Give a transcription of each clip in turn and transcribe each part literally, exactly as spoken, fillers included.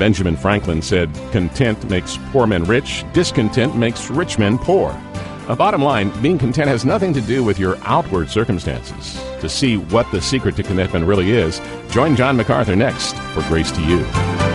Benjamin Franklin said, "Content makes poor men rich, discontent makes rich men poor." Uh, bottom line, being content has nothing to do with your outward circumstances. To see what the secret to contentment really is, join John MacArthur next for Grace to You.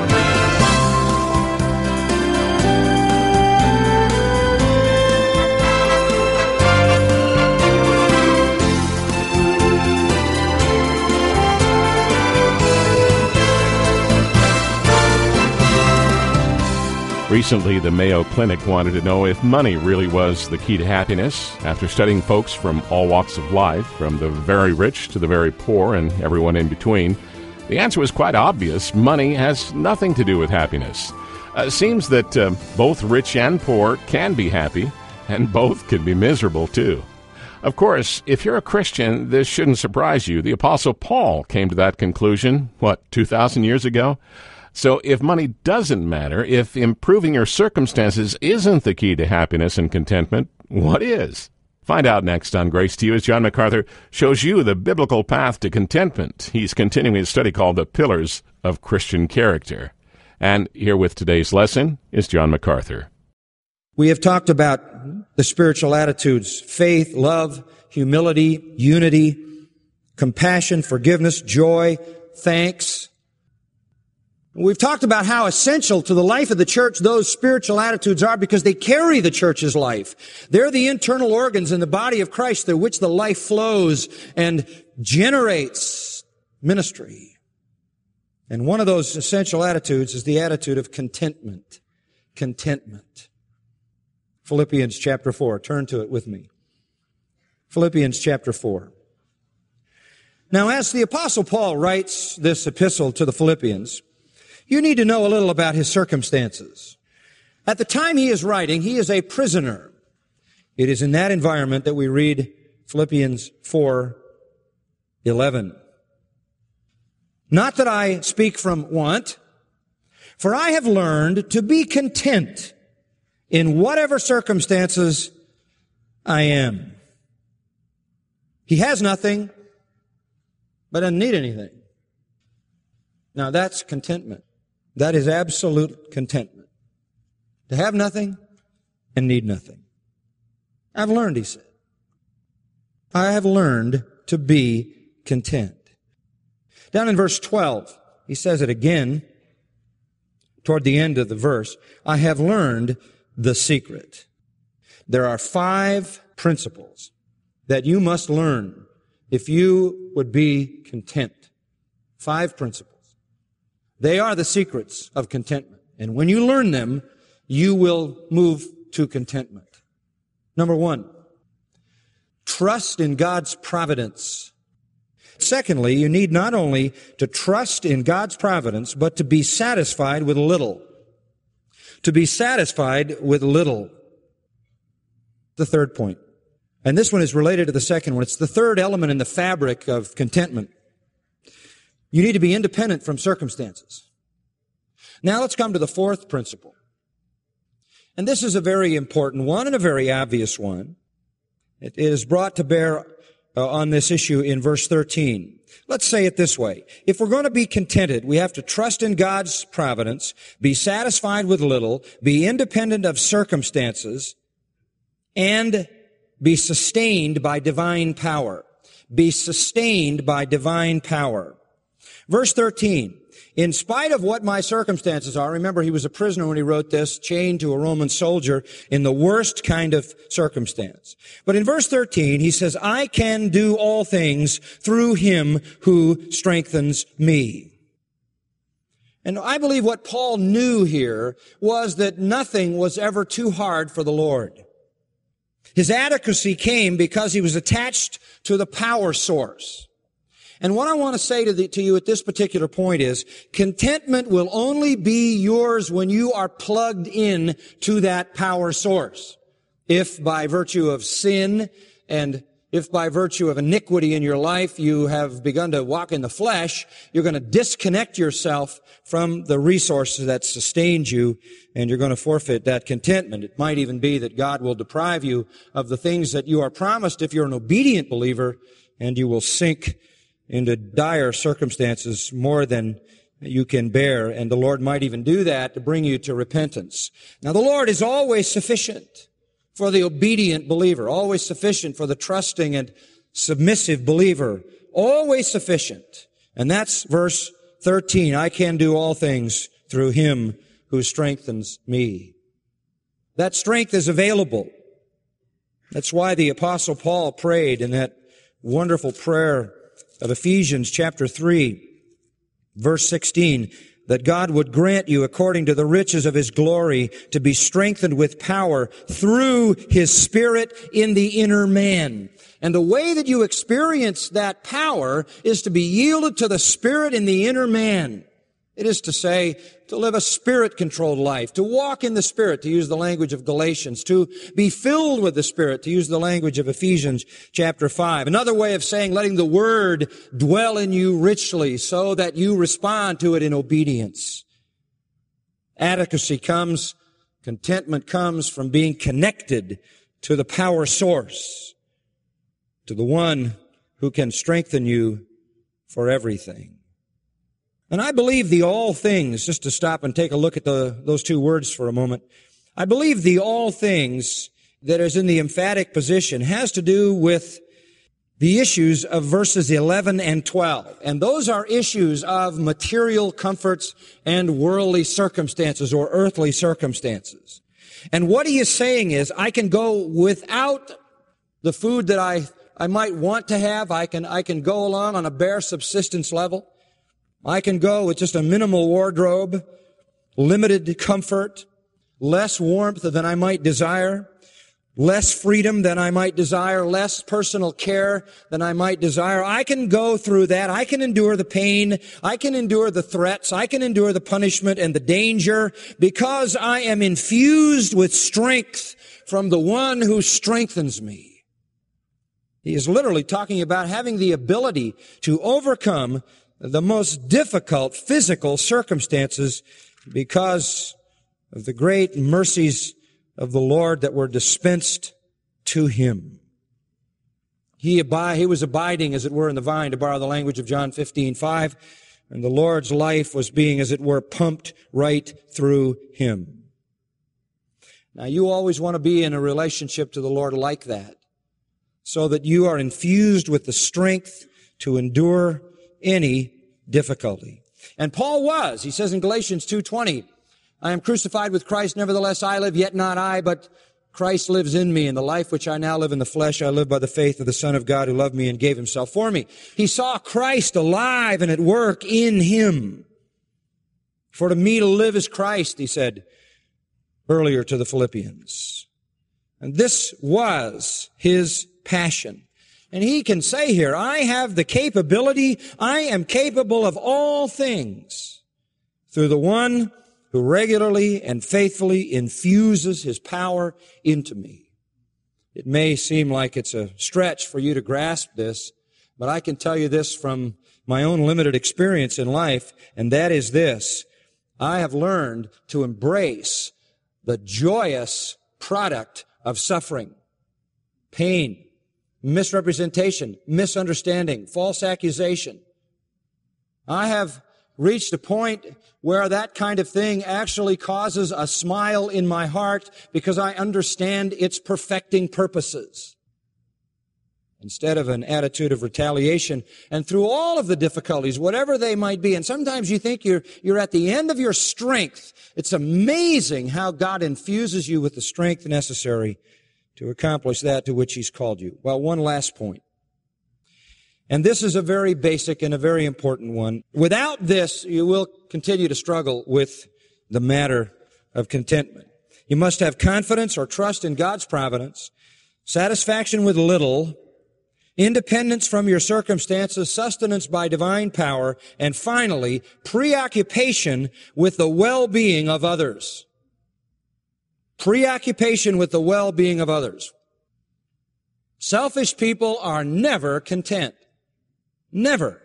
Recently, the Mayo Clinic wanted to know if money really was the key to happiness. After studying folks from all walks of life, from the very rich to the very poor and everyone in between, the answer was quite obvious. Money has nothing to do with happiness. Uh, it seems that uh, both rich and poor can be happy, and both can be miserable, too. Of course, if you're a Christian, this shouldn't surprise you. The Apostle Paul came to that conclusion, what, two thousand years ago? So if money doesn't matter, if improving your circumstances isn't the key to happiness and contentment, what is? Find out next on Grace to You as John MacArthur shows you the biblical path to contentment. He's continuing a study called The Pillars of Christian Character. And here with today's lesson is John MacArthur. We have talked about the spiritual attitudes: faith, love, humility, unity, compassion, forgiveness, joy, thanks. We've talked about how essential to the life of the church those spiritual attitudes are because they carry the church's life. They're the internal organs in the body of Christ through which the life flows and generates ministry. And one of those essential attitudes is the attitude of contentment. Contentment. Philippians chapter four. Turn to it with me. Philippians chapter four. Now, as the Apostle Paul writes this epistle to the Philippians, you need to know a little about his circumstances. At the time he is writing, he is a prisoner. It is in that environment that we read Philippians four eleven. Not that I speak from want, for I have learned to be content in whatever circumstances I am. He has nothing, but doesn't need anything. Now that's contentment. That is absolute contentment. To have nothing and need nothing. I've learned, he said. I have learned to be content. Down in verse twelve, he says it again, toward the end of the verse. I have learned the secret. There are five principles that you must learn if you would be content. Five principles. They are the secrets of contentment. And when you learn them, you will move to contentment. Number one, trust in God's providence. Secondly, you need not only to trust in God's providence, but to be satisfied with little. To be satisfied with little. The third point. And this one is related to the second one. It's the third element in the fabric of contentment. You need to be independent from circumstances. Now let's come to the fourth principle. And this is a very important one and a very obvious one. It is brought to bear uh, on this issue in verse thirteen. Let's say it this way. If we're going to be contented, we have to trust in God's providence, be satisfied with little, be independent of circumstances, and be sustained by divine power. Be sustained by divine power. Verse thirteen, in spite of what my circumstances are, remember he was a prisoner when he wrote this, chained to a Roman soldier in the worst kind of circumstance. But in verse thirteen, he says, I can do all things through him who strengthens me. And I believe what Paul knew here was that nothing was ever too hard for the Lord. His adequacy came because he was attached to the power source. And what I want to say to, the, to you at this particular point is, contentment will only be yours when you are plugged in to that power source. If by virtue of sin and if by virtue of iniquity in your life you have begun to walk in the flesh, you're going to disconnect yourself from the resources that sustained you, and you're going to forfeit that contentment. It might even be that God will deprive you of the things that you are promised if you're an obedient believer, and you will sink into dire circumstances more than you can bear, and the Lord might even do that to bring you to repentance. Now, the Lord is always sufficient for the obedient believer, always sufficient for the trusting and submissive believer, always sufficient. And that's verse thirteen, I can do all things through him who strengthens me. That strength is available. That's why the Apostle Paul prayed in that wonderful prayer of Ephesians chapter three, verse sixteen, that God would grant you, according to the riches of his glory, to be strengthened with power through his Spirit in the inner man. And the way that you experience that power is to be yielded to the Spirit in the inner man. It is to say, to live a Spirit-controlled life, to walk in the Spirit, to use the language of Galatians, to be filled with the Spirit, to use the language of Ephesians chapter five. Another way of saying, letting the Word dwell in you richly so that you respond to it in obedience. Adequacy comes, contentment comes from being connected to the power source, to the one who can strengthen you for everything. And I believe the all things, just to stop and take a look at the, those two words for a moment, I believe the all things that is in the emphatic position has to do with the issues of verses eleven and twelve. And those are issues of material comforts and worldly circumstances or earthly circumstances. And what he is saying is, I can go without the food that I, I might want to have. I can, I can go along on a bare subsistence level. I can go with just a minimal wardrobe, limited comfort, less warmth than I might desire, less freedom than I might desire, less personal care than I might desire. I can go through that. I can endure the pain. I can endure the threats. I can endure the punishment and the danger because I am infused with strength from the one who strengthens me. He is literally talking about having the ability to overcome the most difficult physical circumstances because of the great mercies of the Lord that were dispensed to him. He, abide, he was abiding, as it were, in the vine, to borrow the language of John fifteen five, and the Lord's life was being, as it were, pumped right through him. Now, you always want to be in a relationship to the Lord like that, so that you are infused with the strength to endure any difficulty. And Paul was. He says in Galatians two twenty, I am crucified with Christ, nevertheless I live, yet not I, but Christ lives in me. In the life which I now live in the flesh, I live by the faith of the Son of God who loved me and gave himself for me. He saw Christ alive and at work in him. For to me to live is Christ, he said earlier to the Philippians. And this was his passion. And he can say here, I have the capability, I am capable of all things through the one who regularly and faithfully infuses his power into me. It may seem like it's a stretch for you to grasp this, but I can tell you this from my own limited experience in life, and that is this. I have learned to embrace the joyous product of suffering, pain, misrepresentation, misunderstanding, false accusation. I have reached a point where that kind of thing actually causes a smile in my heart because I understand its perfecting purposes. Instead of an attitude of retaliation, and through all of the difficulties, whatever they might be, and sometimes you think you're, you're at the end of your strength. It's amazing how God infuses you with the strength necessary to accomplish that to which he's called you. Well, one last point. And this is a very basic and a very important one. Without this, you will continue to struggle with the matter of contentment. You must have confidence or trust in God's providence, satisfaction with little, independence from your circumstances, sustenance by divine power, and finally, preoccupation with the well-being of others. Preoccupation with the well-being of others. Selfish people are never content. Never.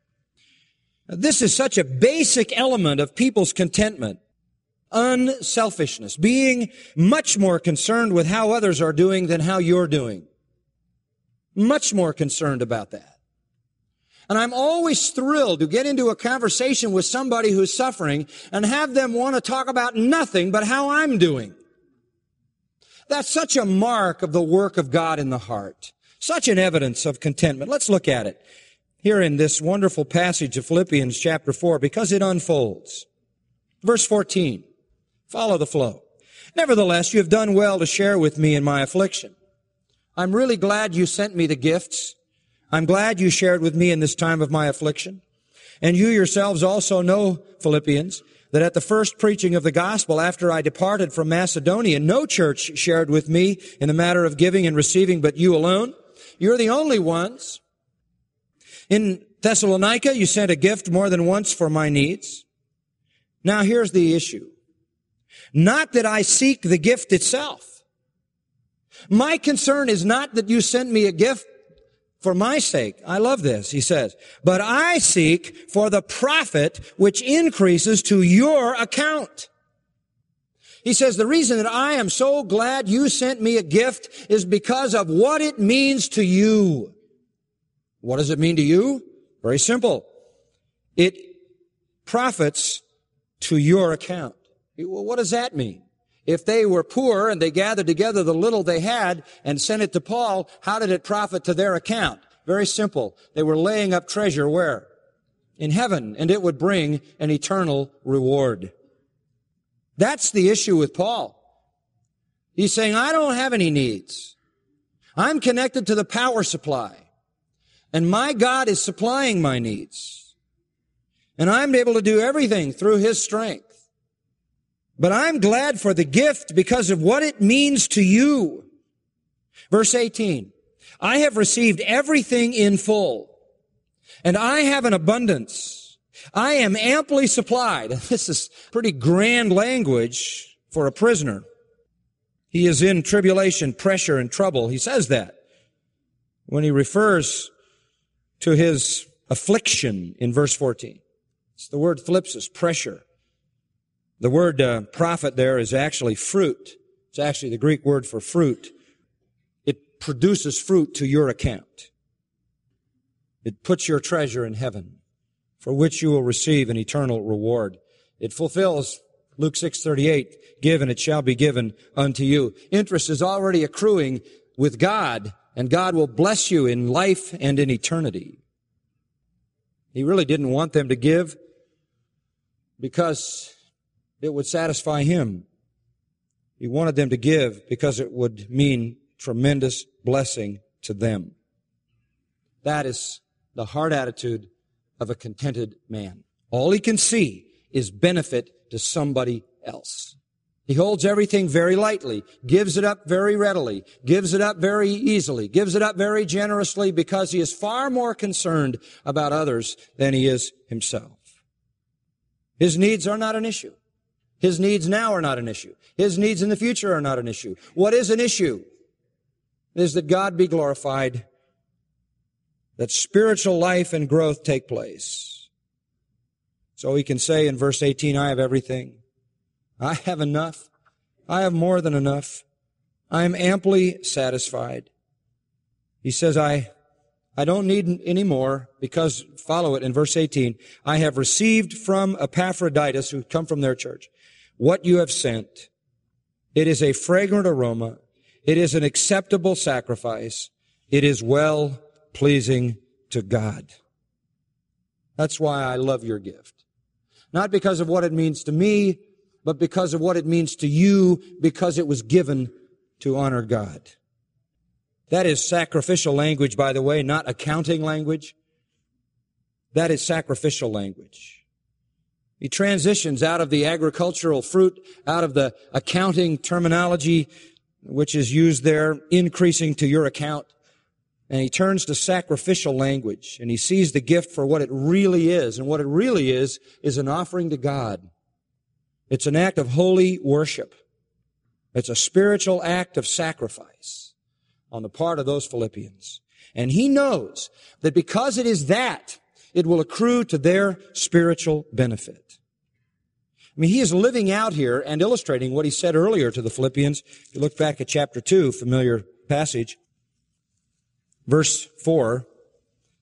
This is such a basic element of people's contentment. Unselfishness. Being much more concerned with how others are doing than how you're doing. Much more concerned about that. And I'm always thrilled to get into a conversation with somebody who's suffering and have them want to talk about nothing but how I'm doing. That's such a mark of the work of God in the heart. Such an evidence of contentment. Let's look at it here in this wonderful passage of Philippians chapter four, because it unfolds. Verse fourteen. Follow the flow. Nevertheless, you have done well to share with me in my affliction. I'm really glad you sent me the gifts. I'm glad you shared with me in this time of my affliction. And you yourselves also know, Philippians, that at the first preaching of the gospel after I departed from Macedonia, no church shared with me in the matter of giving and receiving but you alone. You're the only ones. In Thessalonica, you sent a gift more than once for my needs. Now here's the issue. Not that I seek the gift itself. My concern is not that you sent me a gift for my sake. I love this, he says. But I seek for the profit which increases to your account. He says, the reason that I am so glad you sent me a gift is because of what it means to you. What does it mean to you? Very simple. It profits to your account. Well, what does that mean? If they were poor and they gathered together the little they had and sent it to Paul, how did it profit to their account? Very simple. They were laying up treasure where? In heaven, and it would bring an eternal reward. That's the issue with Paul. He's saying, I don't have any needs. I'm connected to the power supply, and my God is supplying my needs. And I'm able to do everything through His strength. But I'm glad for the gift because of what it means to you. Verse eighteen, I have received everything in full, and I have an abundance. I am amply supplied. This is pretty grand language for a prisoner. He is in tribulation, pressure, and trouble. He says that when he refers to his affliction in verse fourteen. It's the word thlipsis, pressure. The word uh, profit there is actually fruit. It's actually the Greek word for fruit. It produces fruit to your account. It puts your treasure in heaven, for which you will receive an eternal reward. It fulfills Luke six thirty-eight, give and it shall be given unto you. Interest is already accruing with God, and God will bless you in life and in eternity. He really didn't want them to give because it would satisfy Him. He wanted them to give because it would mean tremendous blessing to them. That is the heart attitude of a contented man. All he can see is benefit to somebody else. He holds everything very lightly, gives it up very readily, gives it up very easily, gives it up very generously because he is far more concerned about others than he is himself. His needs are not an issue. His needs now are not an issue. His needs in the future are not an issue. What is an issue is that God be glorified, that spiritual life and growth take place. So he can say in verse eighteen, I have everything. I have enough. I have more than enough. I am amply satisfied. He says, I, I don't need any more because, follow it in verse eighteen, I have received from Epaphroditus, who come from their church, what you have sent. It is a fragrant aroma. It is an acceptable sacrifice. It is well pleasing to God. That's why I love your gift. Not because of what it means to me, but because of what it means to you, because it was given to honor God. That is sacrificial language, by the way, not accounting language. That is sacrificial language. He transitions out of the agricultural fruit, out of the accounting terminology, which is used there, increasing to your account, and he turns to sacrificial language, and he sees the gift for what it really is, and what it really is, is an offering to God. It's an act of holy worship. It's a spiritual act of sacrifice on the part of those Philippians. And he knows that because it is that, it will accrue to their spiritual benefit. I mean, he is living out here and illustrating what he said earlier to the Philippians. If you look back at chapter two, familiar passage, verse four,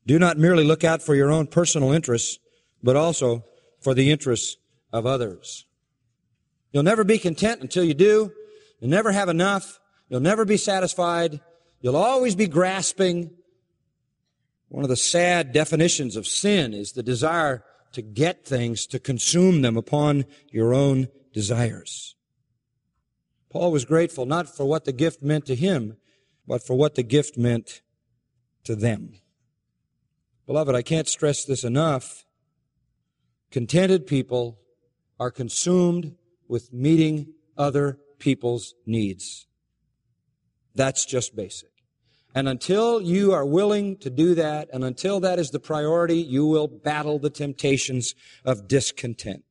Do not merely look out for your own personal interests, but also for the interests of others. You'll never be content until you do. You'll never have enough. You'll never be satisfied. You'll always be grasping. One of the sad definitions of sin is the desire to get things, to consume them upon your own desires. Paul was grateful not for what the gift meant to him, but for what the gift meant to them. Beloved, I can't stress this enough. Contented people are consumed with meeting other people's needs. That's just basic. And until you are willing to do that, and until that is the priority, you will battle the temptations of discontent.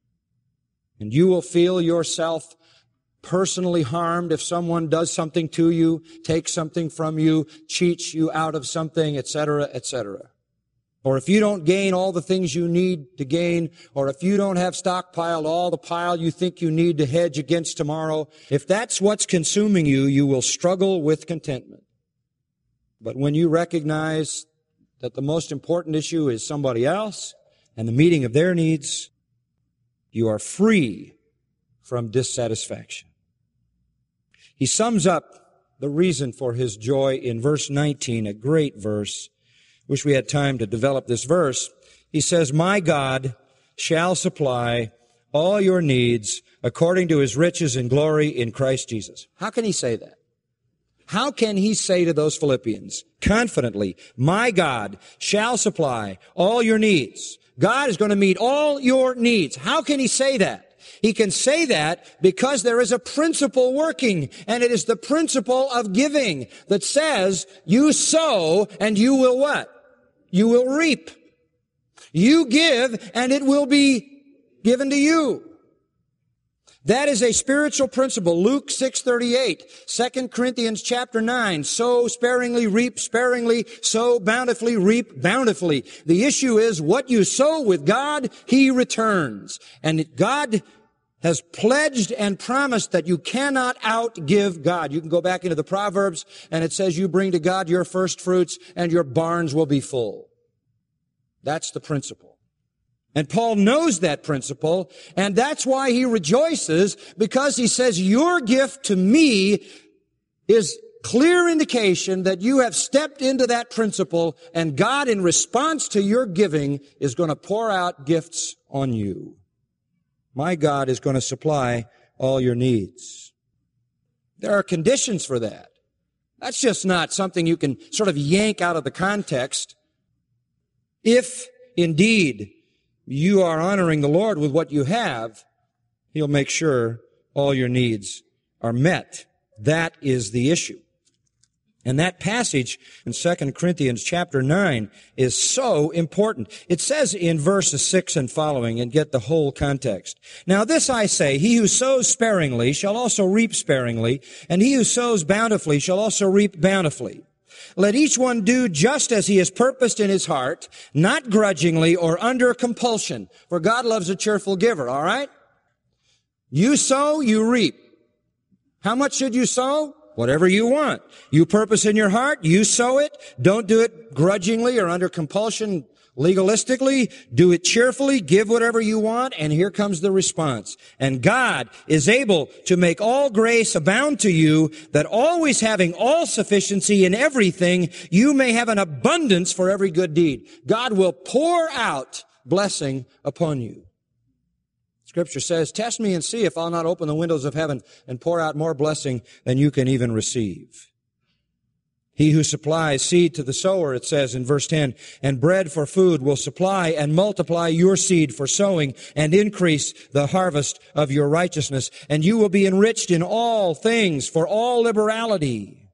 And you will feel yourself personally harmed if someone does something to you, takes something from you, cheats you out of something, et cetera, et cetera. Or if you don't gain all the things you need to gain, or if you don't have stockpiled all the pile you think you need to hedge against tomorrow, if that's what's consuming you, you will struggle with contentment. But when you recognize that the most important issue is somebody else and the meeting of their needs, you are free from dissatisfaction. He sums up the reason for his joy in verse nineteen, a great verse. Wish we had time to develop this verse. He says, "My God shall supply all your needs according to his riches and glory in Christ Jesus." How can he say that? How can he say to those Philippians confidently, "My God shall supply all your needs"? God is going to meet all your needs. How can he say that? He can say that because there is a principle working, and it is the principle of giving that says, you sow and you will what? You will reap. You give and it will be given to you. That is a spiritual principle. Luke six thirty-eight, Second Corinthians chapter nine, sow sparingly, reap sparingly, sow bountifully, reap bountifully. The issue is what you sow with God, he returns. And God has pledged and promised that you cannot outgive God. You can go back into the Proverbs and it says you bring to God your first fruits and your barns will be full. That's the principle. And Paul knows that principle, and that's why he rejoices, because he says, your gift to me is clear indication that you have stepped into that principle, and God, in response to your giving, is going to pour out gifts on you. My God is going to supply all your needs. There are conditions for that. That's just not something you can sort of yank out of the context. If, indeed, you are honoring the Lord with what you have, he'll make sure all your needs are met. That is the issue. And that passage in Second Corinthians chapter nine is so important. It says in verses six and following, and get the whole context. Now this I say, he who sows sparingly shall also reap sparingly, and he who sows bountifully shall also reap bountifully. Let each one do just as he has purposed in his heart, not grudgingly or under compulsion. For God loves a cheerful giver, all right? You sow, you reap. How much should you sow? Whatever you want. You purpose in your heart, you sow it. Don't do it grudgingly or under compulsion, legalistically. Do it cheerfully. Give whatever you want. And here comes the response. And God is able to make all grace abound to you, that always having all sufficiency in everything, you may have an abundance for every good deed. God will pour out blessing upon you. Scripture says, test me and see if I'll not open the windows of heaven and pour out more blessing than you can even receive. He who supplies seed to the sower, it says in verse ten, and bread for food will supply and multiply your seed for sowing and increase the harvest of your righteousness. And you will be enriched in all things for all liberality.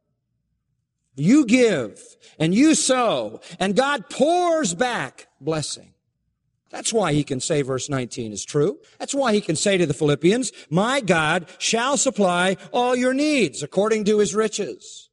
You give and you sow and God pours back blessing. That's why he can say verse nineteen is true. That's why he can say to the Philippians, my God shall supply all your needs according to his riches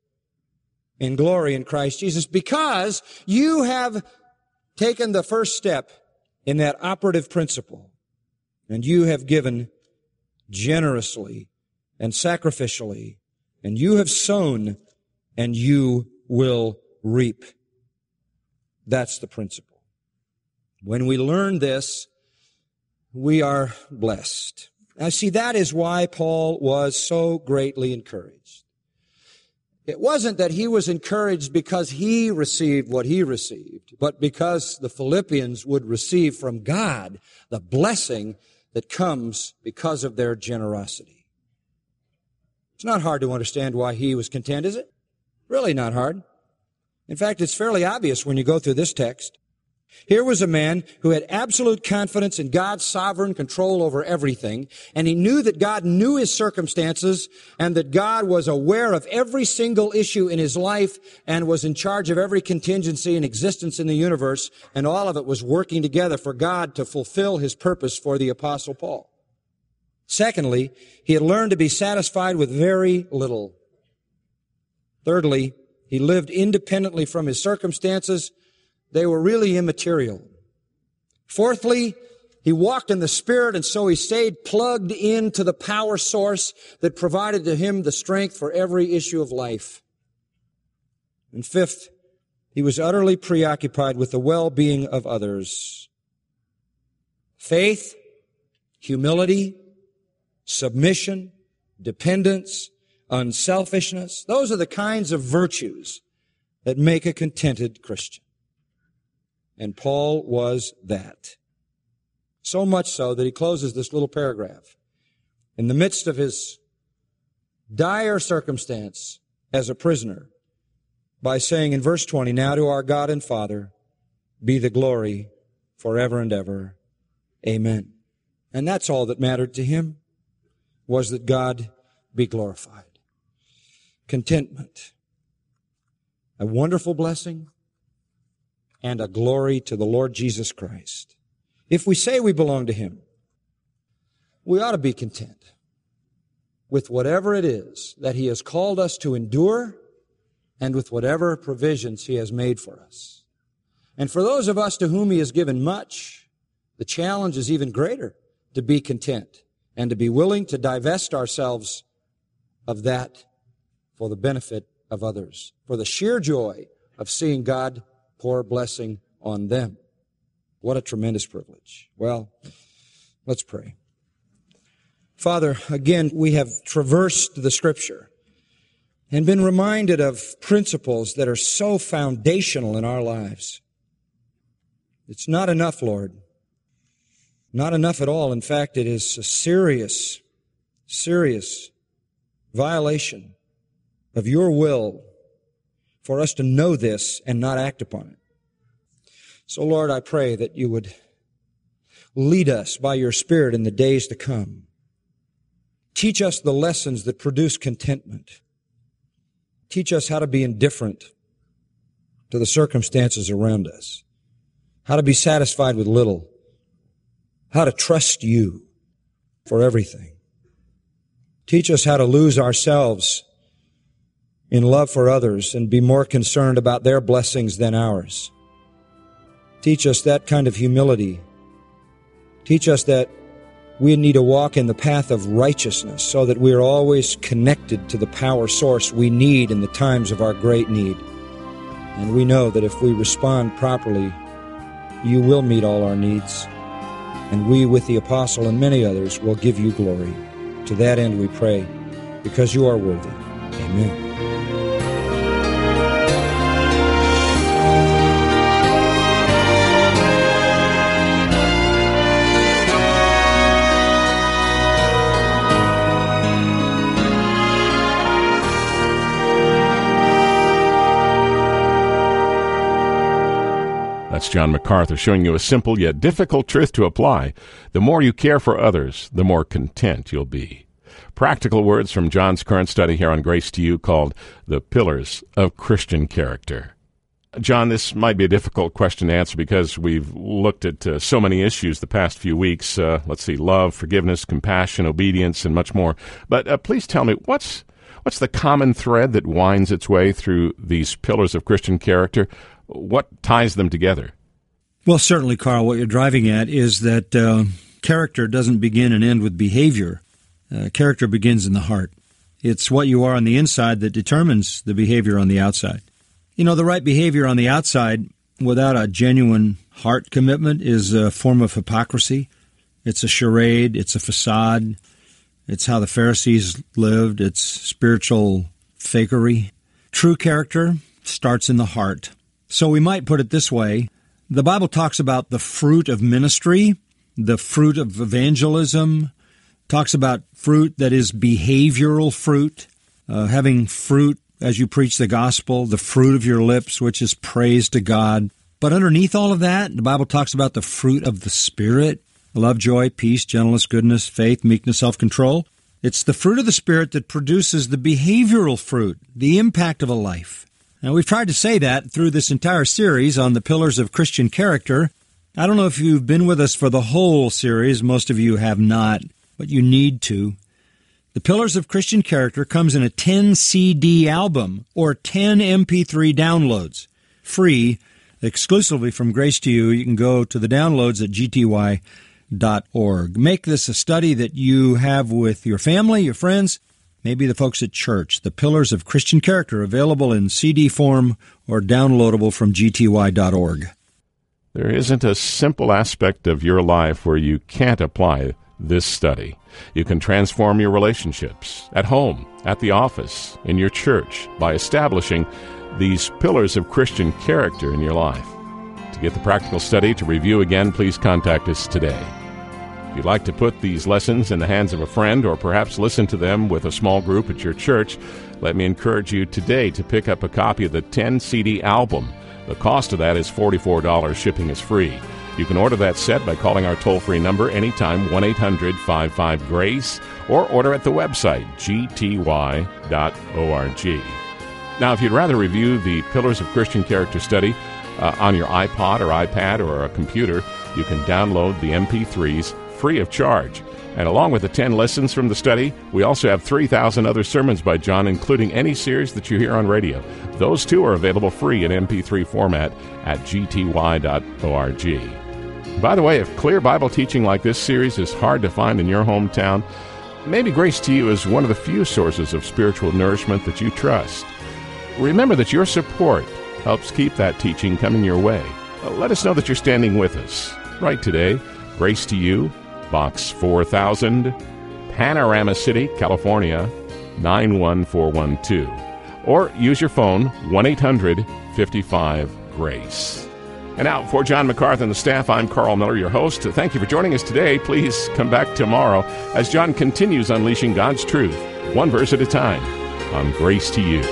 in glory in Christ Jesus, because you have taken the first step in that operative principle, and you have given generously and sacrificially, and you have sown, and you will reap. That's the principle. When we learn this, we are blessed. Now, see, that is why Paul was so greatly encouraged. It wasn't that he was encouraged because he received what he received, but because the Philippians would receive from God the blessing that comes because of their generosity. It's not hard to understand why he was content, is it? Really not hard. In fact, it's fairly obvious when you go through this text. Here was a man who had absolute confidence in God's sovereign control over everything, and he knew that God knew his circumstances and that God was aware of every single issue in his life and was in charge of every contingency in existence in the universe, and all of it was working together for God to fulfill his purpose for the Apostle Paul. Secondly, he had learned to be satisfied with very little. Thirdly, he lived independently from his circumstances. They were really immaterial. Fourthly, he walked in the Spirit, and so he stayed plugged into the power source that provided to him the strength for every issue of life. And fifth, he was utterly preoccupied with the well-being of others. Faith, humility, submission, dependence, unselfishness, those are the kinds of virtues that make a contented Christian. And Paul was that. So much so that he closes this little paragraph. In the midst of his dire circumstance as a prisoner, by saying in verse twenty, "Now to our God and Father be the glory forever and ever. Amen." And that's all that mattered to him, was that God be glorified. Contentment. A wonderful blessing and a glory to the Lord Jesus Christ. If we say we belong to Him, we ought to be content with whatever it is that He has called us to endure and with whatever provisions He has made for us. And for those of us to whom He has given much, the challenge is even greater, to be content and to be willing to divest ourselves of that for the benefit of others, for the sheer joy of seeing God pour blessing on them. What a tremendous privilege. Well, let's pray. Father, again, we have traversed the Scripture and been reminded of principles that are so foundational in our lives. It's not enough, Lord. Not enough at all. In fact, it is a serious, serious violation of your will for us to know this and not act upon it. So, Lord, I pray that you would lead us by your Spirit in the days to come. Teach us the lessons that produce contentment. Teach us how to be indifferent to the circumstances around us, how to be satisfied with little, how to trust you for everything. Teach us how to lose ourselves in love for others and be more concerned about their blessings than ours. Teach us that kind of humility. Teach us that we need to walk in the path of righteousness so that we are always connected to the power source we need in the times of our great need. And we know that if we respond properly, you will meet all our needs. And we, with the apostle and many others, will give you glory. To that end we pray, because you are worthy. Amen. That's John MacArthur showing you a simple yet difficult truth to apply. The more you care for others, the more content you'll be. Practical words from John's current study here on Grace to You called The Pillars of Christian Character. John, this might be a difficult question to answer because we've looked at uh, so many issues the past few weeks. Uh, let's see, love, forgiveness, compassion, obedience, and much more. But uh, please tell me, what's what's the common thread that winds its way through these pillars of Christian character? What ties them together? Well, certainly, Carl, what you're driving at is that uh, character doesn't begin and end with behavior. Uh, character begins in the heart. It's what you are on the inside that determines the behavior on the outside. You know, the right behavior on the outside without a genuine heart commitment is a form of hypocrisy. It's a charade. It's a facade. It's how the Pharisees lived. It's spiritual fakery. True character starts in the heart. So we might put it this way. The Bible talks about the fruit of ministry, the fruit of evangelism, talks about fruit that is behavioral fruit, uh, having fruit as you preach the gospel, the fruit of your lips, which is praise to God. But underneath all of that, the Bible talks about the fruit of the Spirit, love, joy, peace, gentleness, goodness, faith, meekness, self-control. It's the fruit of the Spirit that produces the behavioral fruit, the impact of a life. Now, we've tried to say that through this entire series on the pillars of Christian character. I don't know if you've been with us for the whole series. Most of you have not, but you need to. The Pillars of Christian Character comes in a ten C D album or ten M P three downloads, free, exclusively from Grace to You. You can go to the downloads at G T Y dot org. Make this a study that you have with your family, your friends, maybe the folks at church. The Pillars of Christian Character, available in C D form or downloadable from G T Y dot org. There isn't a simple aspect of your life where you can't apply this study. You can transform your relationships at home, at the office, in your church by establishing these pillars of Christian character in your life. To get the practical study to review again, please contact us today. If you'd like to put these lessons in the hands of a friend or perhaps listen to them with a small group at your church, let me encourage you today to pick up a copy of the ten C D album. The cost of that is forty-four dollars. Shipping is free. You can order that set by calling our toll-free number anytime, one eight hundred five five GRACE, or order at the website, G T Y dot org. Now, if you'd rather review the Pillars of Christian Character study uh, on your iPod or iPad or a computer, you can download the M P threes free of charge. And along with the ten lessons from the study, we also have three thousand other sermons by John, including any series that you hear on radio. Those too are available free in M P three format at G T Y dot org. By the way, if clear Bible teaching like this series is hard to find in your hometown, maybe Grace to You is one of the few sources of spiritual nourishment that you trust. Remember that your support helps keep that teaching coming your way. Let us know that you're standing with us. Write today, Grace to You, Box four thousand, Panorama City, California, nine one four one two. Or use your phone, one eight hundred fifty-five GRACE. And now, for John MacArthur and the staff, I'm Carl Miller, your host. Thank you for joining us today. Please come back tomorrow as John continues unleashing God's truth, one verse at a time, on Grace to You.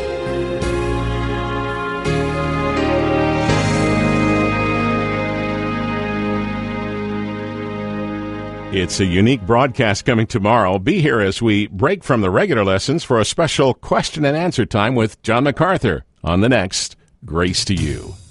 It's a unique broadcast coming tomorrow. Be here as we break from the regular lessons for a special question and answer time with John MacArthur on the next Grace to You.